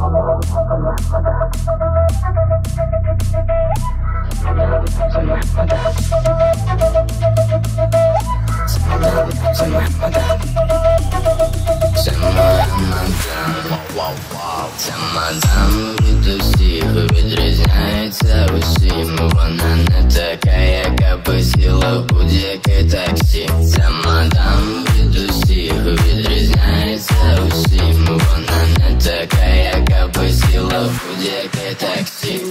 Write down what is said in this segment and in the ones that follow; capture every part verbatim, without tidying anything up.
Це моя мадам, це мадам від усіх відрізняється усім. Вона не така, яка посіла в будь-яке таксі. Це мадам від усіх відрізняється усім. Вона не така, яка посіла в будь-яке таксі.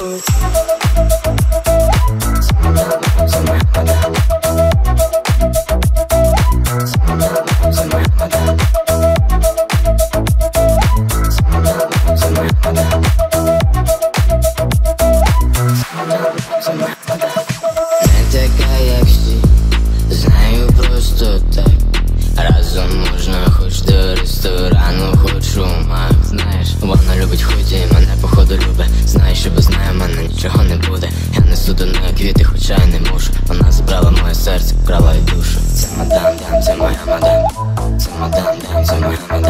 Це моя мадам. Не така, як всі, знаю просто так. Разом можна хоч до ресторану, хоч у мак. Знаєш, вона любить худі, мене походу любить. Знає, що без неї мене нічого не буде. Я несу до неї квіти, хоча й не мушу. Вона забрала моє серце, вкрала й душу. Це мадам, дам, це моя мадам. Це мадам, дам, це моя мадам.